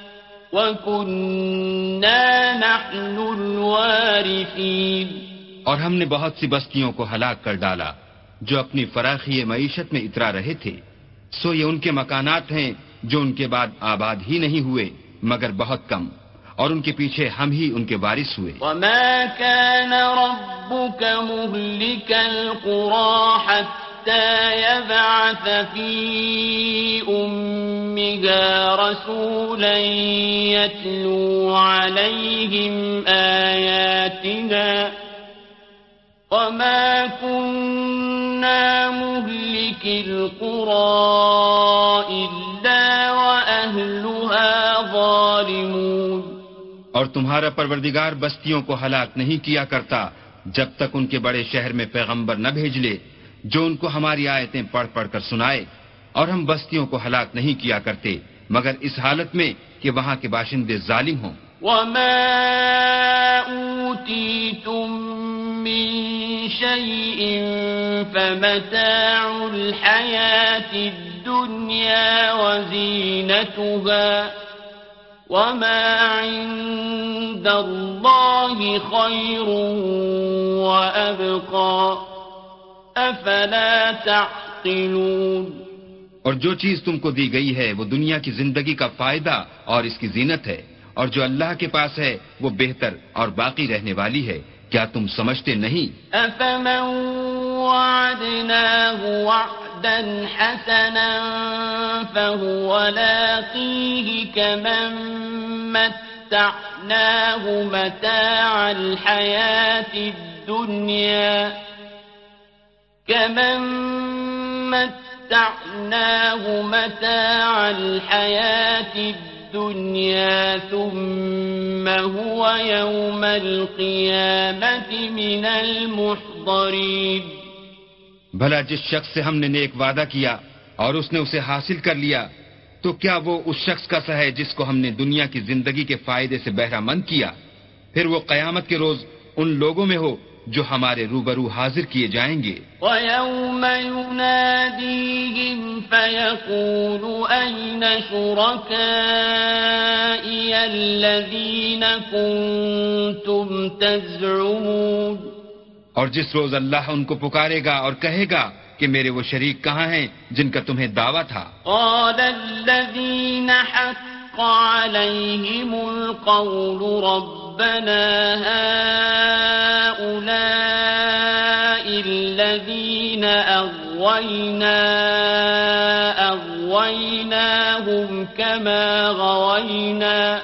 وكنا نحن الوارثين. اور ہم نے بہت سی بستیوں کو ہلاک کر ڈالا جو اپنی فراخی معیشت میں اترا رہے تھے، سو یہ ان کے مکانات ہیں جو ان کے بعد آباد ہی نہیں ہوئے مگر بہت کم، اور ان کے پیچھے ہم ہی ان کے وارث ہوئے. وما كان ربك مهلك القرى حتى يبعث في أمها رسولا يتلو عليهم آياتنا وما كنا مهلك القرى إلا وأهلها ظالمون. اور تمہارا پروردگار بستیوں کو ہلاک نہیں کیا کرتا جب تک ان کے بڑے شہر میں پیغمبر نہ بھیج لے جو ان کو ہماری آیتیں پڑھ پڑھ کر سنائے، اور ہم بستیوں کو ہلاک نہیں کیا کرتے مگر اس حالت میں کہ وہاں کے باشندے ظالم ہوں. وما أوتيتم من شيء فمتاع الحياة الدنيا وزينتها وما عند الله خير وأبقى أفلا تعقلون. اور جو چیز تم کو دی گئی ہے وہ دنیا کی زندگی کا فائدہ اور اس کی زینت ہے، اور جو اللہ کے پاس ہے وہ بہتر اور باقی رہنے والی ہے. کیا تم سمجھتے نہیں؟ أفمن وعدناه وعدا حسنا فهو لاقيه كمن متعناه متاع الحياة الدنيا ثم هو يوم القيامة من المحضرين. بھلا جس شخص سے ہم نے نیک وعدہ کیا اور اس نے اسے حاصل کر لیا تو کیا وہ اس شخص کا سا ہے جس کو ہم نے دنیا کی زندگی کے فائدے سے بہرہ مند کیا، پھر وہ قیامت کے روز ان لوگوں میں ہو جو ہمارے روبرو حاضر کیے جائیں گے. وَيَوْمَ يُنَادِيهِمْ فَيَقُولُ أَيْنَ شُرَكَائِيَ الَّذِينَ كُنتُمْ تَزْعُمُونَ. اور جس روز اللہ ان کو پکارے گا اور کہے گا کہ میرے وہ شریک کہاں ہیں جن کا تمہیں دعویٰ تھا. قَالَ الَّذِينَ حَقَّ عَلَيْهِمُ الْقَوْلُ رَبَّنَا هَؤُلَاءِ الَّذِينَ أَغْوَيْنَاهُمْ كَمَا غَوَيْنَا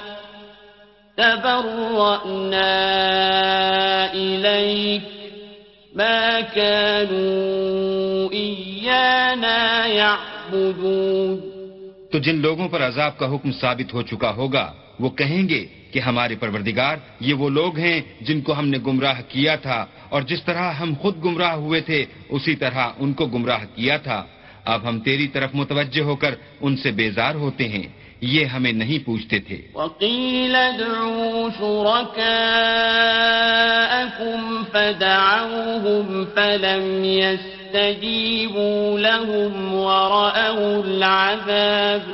تَبَرَّأْنَا إِلَيْكَ ما كانوا إيانا يعبدون. تو جن لوگوں پر عذاب کا حکم ثابت ہو چکا ہوگا وہ کہیں گے کہ ہمارے پروردگار یہ وہ لوگ ہیں جن کو ہم نے گمراہ کیا تھا، اور جس طرح ہم خود گمراہ ہوئے تھے اسی طرح ان کو گمراہ کیا تھا. اب ہم تیری طرف متوجہ ہو کر ان سے بیزار ہوتے ہیں، یہ ہمیں نہیں پوچھتے تھے. وَقِيلَ ادْعُوا شُرَكَاءَكُمْ فَدَعَوْهُمْ فَلَمْ يَسْتَجِيبُوا لَهُمْ وَرَأَوُا الْعَذَابَ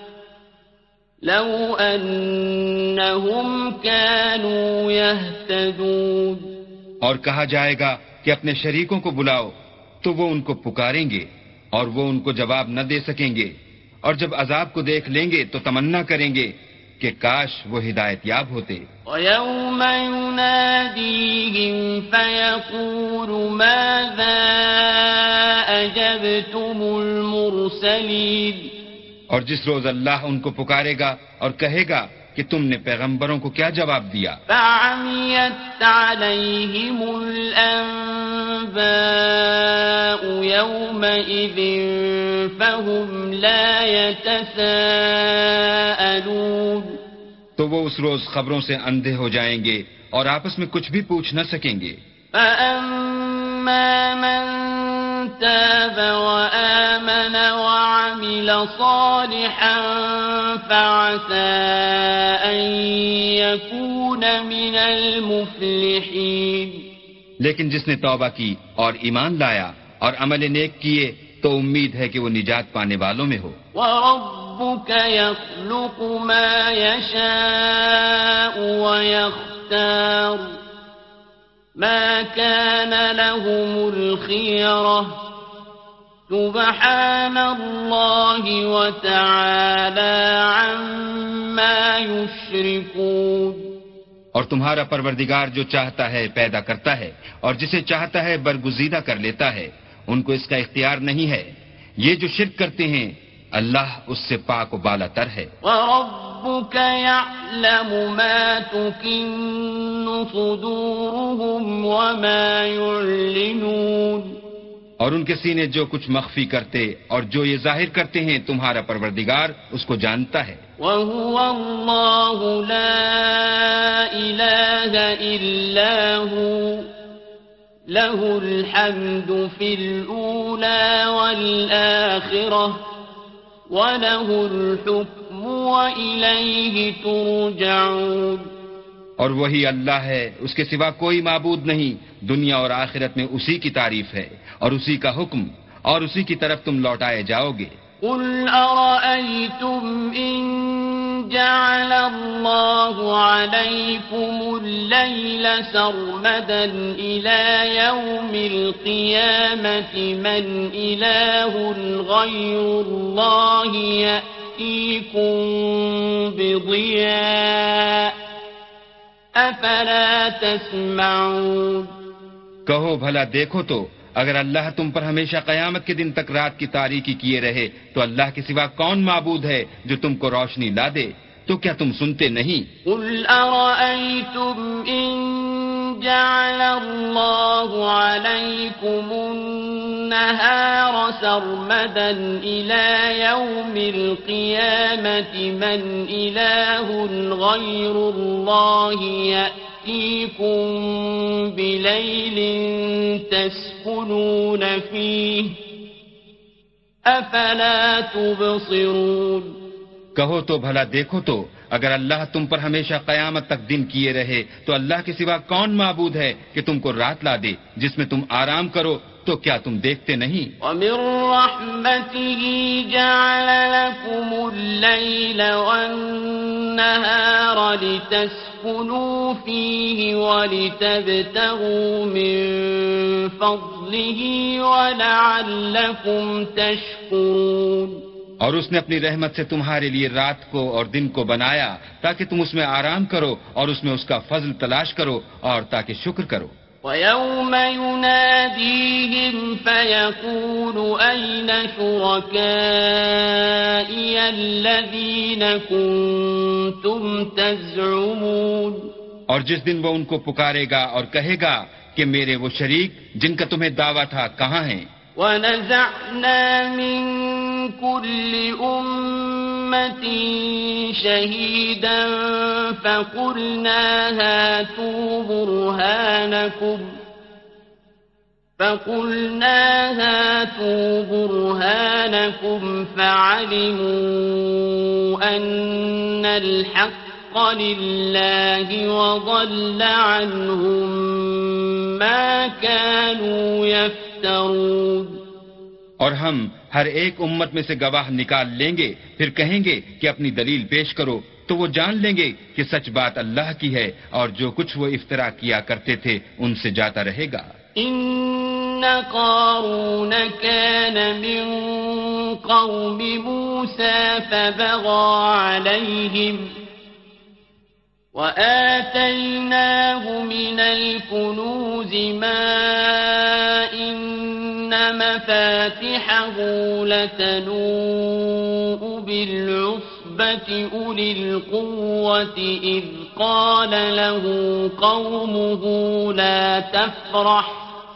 لَوْ أَنَّهُمْ كَانُوا يَهْتَدُونَ. اور کہا جائے گا کہ اپنے شریکوں کو بلاؤ تو وہ ان کو پکاریں گے اور وہ ان کو جواب نہ دے سکیں گے، اور جب عذاب کو دیکھ لیں گے تو تمنا کریں گے کہ کاش وہ ہدایت یاب ہوتے. وَيَوْمَ يُنَادِيهِمْ فَيَقُولُ مَاذَا أَجَبْتُمُ الْمُرْسَلِينَ. اور جس روز اللہ ان کو پکارے گا اور کہے گا کہ تم نے پیغمبروں کو کیا جواب دیا. فَعَمِيَتْ عَلَيْهِمُ الْأَنبَاءُ يَوْمَئِذٍ فَهُمْ لَا يَتَسَاءَلُونَ. تو وہ اس روز خبروں سے اندھے ہو جائیں گے اور آپس میں کچھ بھی پوچھ نہ سکیں گے. فَأَمَّا مَن تَابَ وَآمَنَ وَعَمِلَ صَالِحًا فَعَسَىٰ أَن يَكُونَ من المفلحين. لیکن جس نے توبہ کی اور ایمان لایا اور عمل نیک کیے تو امید ہے کہ وہ نجات پانے والوں میں ہو. وَرَبُّكَ يَخْلُقُ مَا يَشَاءُ وَيَخْتَارُ مَا كَانَ لَهُمُ الْخِيَرَةُ سُبْحَانَ اللَّهِ وَتَعَالَى عَمَّا يُشْرِكُونَ. اور تمہارا پروردگار جو چاہتا ہے پیدا کرتا ہے اور جسے چاہتا ہے برگزیدہ کر لیتا ہے. ان کو اس کا اختیار نہیں ہے. یہ جو شرک کرتے ہیں اللہ اس سے پاک و بالا تر ہے. وَرَبُّكَ يَعْلَمُ مَا تُكِنُّ صُدُورُهُمْ وَمَا يُعْلِنُونَ. اور ان کے سینے جو کچھ مخفی کرتے اور جو یہ ظاہر کرتے ہیں تمہارا پروردگار اس کو جانتا ہے. وَهُوَ اللَّهُ لَا إِلَٰهَ إِلَّا هُوَ لَهُ الْحَمْدُ فِي الْأُولَىٰ وَالْآخِرَةِ وَلَهُ الْحُكْمُ وَإِلَيْهِ تُرْجَعُونَ. اور وہی اللہ ہے, اس کے سوا کوئی معبود نہیں. دنیا اور آخرت میں اسی کی تعریف ہے اور اسی کا حکم اور اسی کی طرف تم لوٹائے جاؤ گے. قُلْ أَرَأَيْتُمْ إِن جَعَلَ اللَّهُ عَلَيْكُمُ اللَّيْلَ سَرْمَدًا إِلَىٰ يَوْمِ الْقِيَامَةِ مَنْ إِلَٰهٌ غَيْرُ اللَّهِ يَأْتِيكُم بِضِيَاءٍ أَفَلَا تَسْمَعُونَ. کہو بھلا دیکھو تو اگر اللہ تم پر ہمیشہ قیامت کے دن تک رات کی تاریکی کیے رہے تو اللہ کے سوا کون معبود ہے جو تم کو روشنی لا دے؟ تو کیا تم سنتے نہیں؟ قُلْ أَرَأَيْتُمْ إِن جَعَلَ اللَّهُ عَلَيْكُمُ النَّهَارَ سَرْمَدًا إِلَىٰ يَوْمِ الْقِيَامَةِ مَنْ إِلَٰهٌ غَيْرُ اللَّهِ يَأْتِيكُم بِلَيْلٍ تَسْكُنُونَ فِيهِ أَفَلَا تُبْصِرُونَ. کہو تو بھلا دیکھو تو اگر اللہ تم پر ہمیشہ قیامت تک دن کیے رہے تو اللہ کے سوا کون معبود ہے کہ تم کو رات لا دے جس میں تم آرام کرو؟ تو کیا تم دیکھتے نہیں؟ وَمِن رَّحْمَتِهِ جَعَلَ لَكُمُ اللَّيْلَ وَالنَّهَارَ لِتَسْكُنُوا فِيهِ وَلِتَبْتَغُوا مِن فَضْلِهِ وَلَعَلَّكُمْ تَشْكُرُونَ. اور اس نے اپنی رحمت سے تمہارے لیے رات کو اور دن کو بنایا تاکہ تم اس میں آرام کرو اور اس میں اس کا فضل تلاش کرو اور تاکہ شکر کرو. وَيَوْمَ يُنَادِيهِمْ فَيَقُولُ أَيْنَ شُرَكَائِيَ الَّذِينَ كُنتُمْ تَزْعُمُونَ. اور جس دن وہ ان کو پکارے گا اور کہے گا کہ میرے وہ شریک جن کا تمہیں دعویٰ تھا کہاں ہیں؟ وَنَزَعْنَا مِن كُلِّ أُمَّةٍ شَهِيدًا فَقُلْنَا هَاتُوا بُرْهَانَكُمْ فَعَلِمُوا أَنَّ الْحَقَّ لِلَّهِ وَضَلَّ عَنْهُم مَّا كَانُوا يَفْتَرُونَ. اور ہم ہر ایک امت میں سے گواہ نکال لیں گے پھر کہیں گے کہ اپنی دلیل پیش کرو تو وہ جان لیں گے کہ سچ بات اللہ کی ہے اور جو کچھ وہ افترا کیا کرتے تھے ان سے جاتا رہے گا. إِنَّ قَارُونَ كَانَ مِن قَوْمِ مُوسَىٰ فَبَغَىٰ عَلَيْهِمْ وَآتَيْنَاهُ مِنَ الْكُنُوزِ مَا إِنَّ مَفَاتِحَهُ لَتَنُوءُ بِالْعُصْبَةِ أُولِي الْقُوَّةِ إِذْ قَالَ لَهُ قَوْمُهُ لَا تَفْرَحْ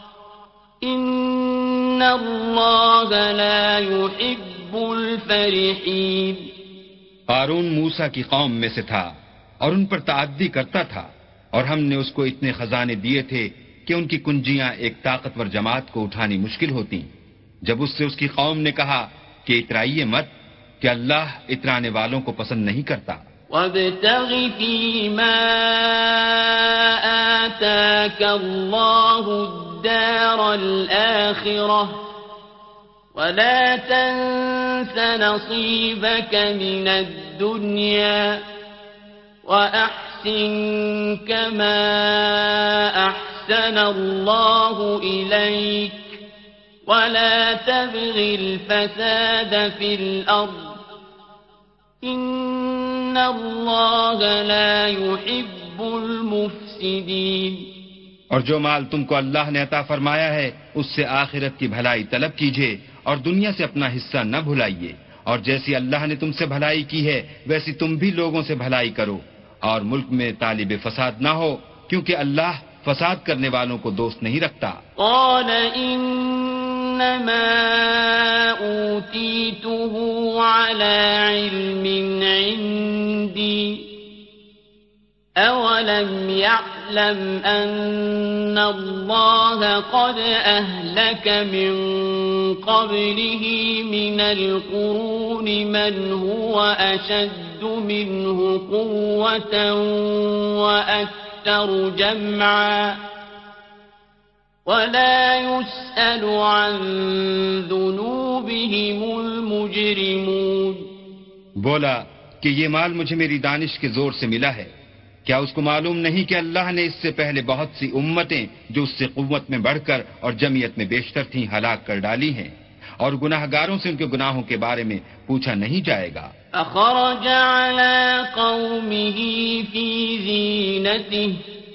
إِنَّ اللَّهَ لَا يُحِبُّ الْفَرِحِينَ. قارون موسیٰ کی قوم میں سے تھا اور ان پر تعدی کرتا تھا اور ہم نے اس کو اتنے خزانے دیے تھے کہ ان کی کنجیاں ایک طاقتور جماعت کو اٹھانی مشکل ہوتی. جب اس سے اس کی قوم نے کہا کہ اترائیے مت کہ اللہ اترانے والوں کو پسند نہیں کرتا. وابتغ فيما آتاك الله الدار الآخرة ولا تنس نصيبك من الدنيا وأحسن كما أحسن الله إليك ولا تبغ الفساد في الأرض إن الله لا يحب المفسدين. اور جو مال تم کو اللہ نے عطا فرمایا ہے اس سے آخرت کی بھلائی طلب کیجیے اور دنیا سے اپنا حصہ نہ بھلائیے، اور جیسی اللہ نے تم سے بھلائی کی ہے ویسی تم بھی لوگوں سے بھلائی کرو، اور ملک میں طالب فساد نہ ہو کیونکہ اللہ فساد کرنے والوں کو دوست نہیں رکھتا. قال انما اوتیته على علم عندي اولم يعلم ان الله قد اهلك من قبله من القرون من هو اشد منه قوة واكثر جمعا ولا يسأل عن ذنوبهم المجرمون. بولا کہ یہ مال مجھے میری دانش کے زور سے ملا ہے. کیا اس کو معلوم نہیں کہ اللہ نے اس سے پہلے بہت سی امتیں جو اس سے قوت میں بڑھ کر اور جمعیت میں بیشتر تھیں ہلاک کر ڈالی ہیں، اور گناہ گاروں سے ان کے گناہوں کے بارے میں پوچھا نہیں جائے گا. فخرج على قومه في زينته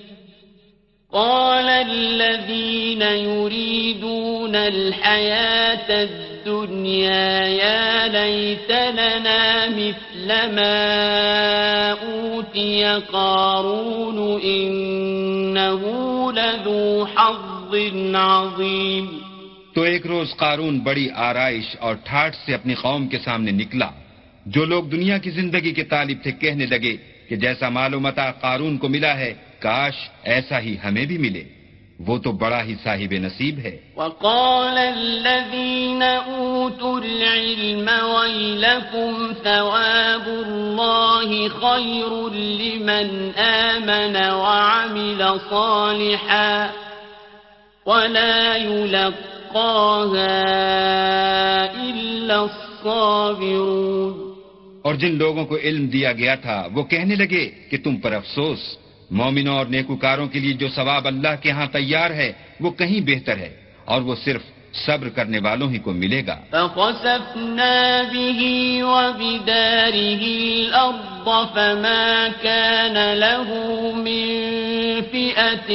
قال الذين يريدون الحياة الدنيا يا ليت لنا مثل ما أوتي قارون إنه لذو حظ عظيم. تو ایک روز قارون بڑی آرائش اور ٹھاٹھ سے اپنی قوم کے سامنے نکلا. جو لوگ دنیا کی زندگی کے طالب تھے کہنے لگے کہ جیسا مال و متاع قارون کو ملا ہے کاش ایسا ہی ہمیں بھی ملے، وہ تو بڑا ہی صاحب نصیب ہے. وقال الذين اوتوا العلم ويلكم ثواب الله خير لمن آمن وعمل صالحا ولا يلقاها إلا الصابرون. اور جن لوگوں کو علم دیا گیا تھا وہ کہنے لگے کہ تم پر افسوس، مومنوں اور نیکوکاروں کے لیے جو ثواب اللہ کے ہاں تیار ہے وہ کہیں بہتر ہے، اور وہ صرف صبر کرنے والوں ہی کو ملے گا. فخسفنا به وبداره الأرض فما كان له من فئة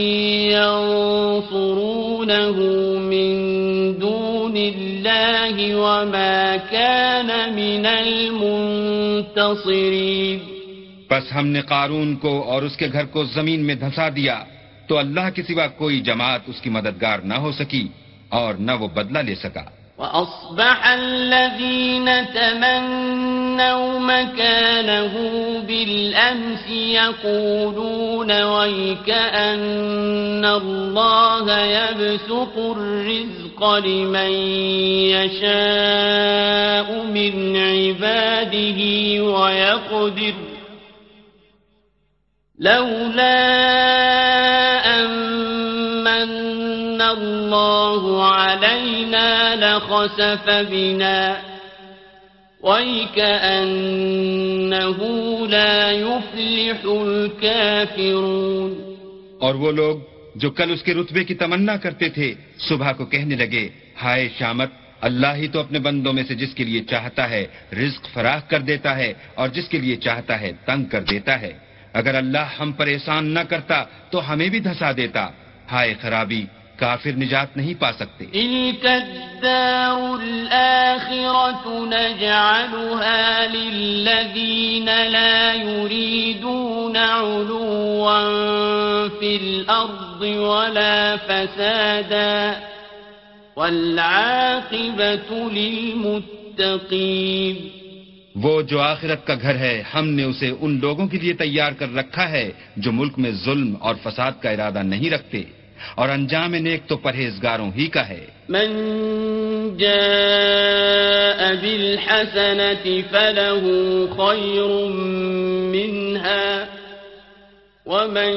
ينصرونه من دون الله وما كان من المنتصرين. بس ہم نے قارون کو اور اس کے گھر کو زمین میں دھنسا دیا تو اللہ کے سوا کوئی جماعت اس کی مددگار نہ ہو سکی اور نہ وہ بدلہ لے سکا. وَأَصْبَحَ الَّذِينَ تَمَنَّوْا مَكَانَهُ بِالْأَمْسِ يَقُولُونَ وَيْكَأَنَّ اللَّهَ يَبْسُطُ الرِّزْقَ لِمَن يَشَاءُ مِنْ عِبَادِهِ وَيَقْدِرُ لولا أمن الله علينا لخسف بنا وَيْكَأَنَّهُ لَا يُفْلِحُ الْكَافِرُونَ. اور وہ لوگ جو کل اس کے رتبے کی تمنا کرتے تھے صبح کو کہنے لگے ہائے شامت، اللہ ہی تو اپنے بندوں میں سے جس کے لیے چاہتا ہے رزق فراخ کر دیتا ہے اور جس کے لیے چاہتا ہے تنگ کر دیتا ہے. اگر اللہ ہم پر احسان نہ کرتا تو ہمیں بھی دھسا دیتا. ہائے خرابی، کافر نجات نہیں پا سکتے. تلك الدار الآخرة نجعلها للذين لا يريدون علوا في الأرض ولا فسادا والعاقبة للمتقين. وہ جو آخرت کا گھر ہے ہم نے اسے ان لوگوں کے لیے تیار کر رکھا ہے جو ملک میں ظلم اور فساد کا ارادہ نہیں رکھتے، اور انجام نیک تو پرہیزگاروں ہی کا ہے. من جاء بالحسنة فله خير منها ومن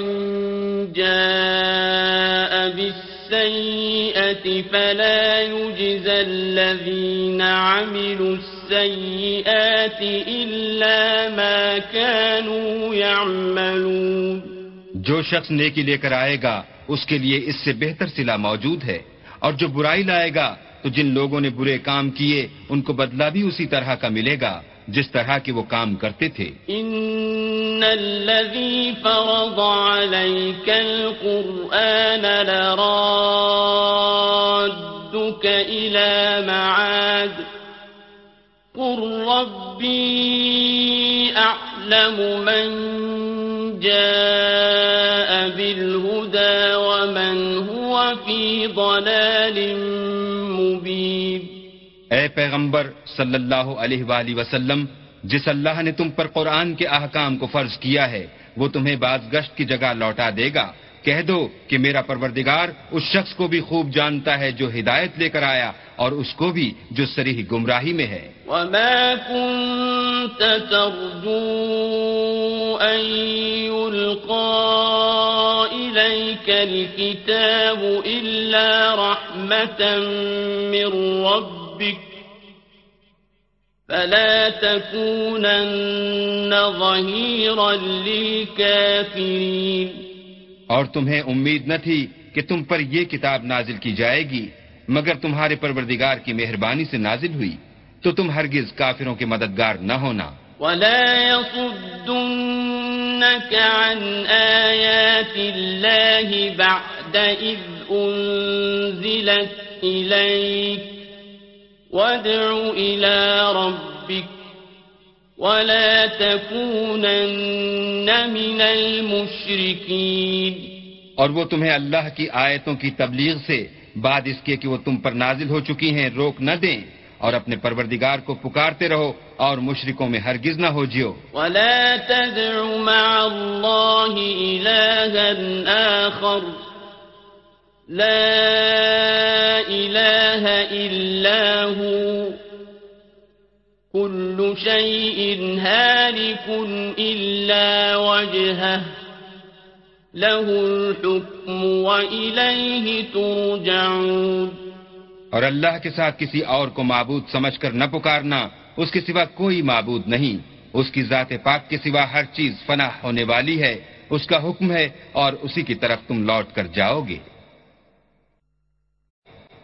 جاء بالسيئة فلا يجزى الذين عملوا السيئات إلا ما كانوا يعملون. جو شخص نیکی لے کر آئے گا اس کے لیے اس سے بہتر صلہ موجود ہے، اور جو برائی لائے گا تو جن لوگوں نے برے کام کیے ان کو بدلہ بھی اسی طرح کا ملے گا جس طرح کے وہ کام کرتے تھے. ان الذي فرض عليك القرآن لرادك الى معاد قل ربي اعلم من جاء بالهدى ومن هو في ضلال مبين. اے پیغمبر صلی اللہ علیہ وآلہ وسلم، جس اللہ نے تم پر قرآن کے احکام کو فرض کیا ہے وہ تمہیں باز گشت کی جگہ لوٹا دے گا. کہہ دو کہ میرا پروردگار اس شخص کو بھی خوب جانتا ہے جو ہدایت لے کر آیا اور اس کو بھی جو صریح گمراہی میں ہے. وما كنت ترجو أن يلقى إليك الكتاب إلا رحمة من ربك فلا تكونن ظهيرا للكافرين. اور تمہیں امید نہ تھی کہ تم پر یہ کتاب نازل کی جائے گی مگر تمہارے پروردگار کی مہربانی سے نازل ہوئی، تو تم ہرگز کافروں کے مددگار نہ ہونا. ولا يصدنك عن آيات الله بعد إذ أنزلت إليك وادع إلى ربك ولا تكونن من المشركين. اور وہ تمہیں اللہ کی آیتوں کی تبلیغ سے بعد اس کے کہ وہ تم پر نازل ہو چکی ہیں روک نہ دیں، اور اپنے پروردگار کو پکارتے رہو اور مشرکوں میں ہرگز نہ ہو جیو. ولا تدع مع الله إلها آخر لا إله إلا هو كل شيء هالك إلا وجهه له الحكم وإليه ترجعون. اور اللہ کے ساتھ کسی اور کو معبود سمجھ کر نہ پکارنا، اس کے سوا کوئی معبود نہیں، اس کی ذات پاک کے سوا ہر چیز فنا ہونے والی ہے، اس کا حکم ہے اور اسی کی طرف تم لوٹ کر جاؤ گے.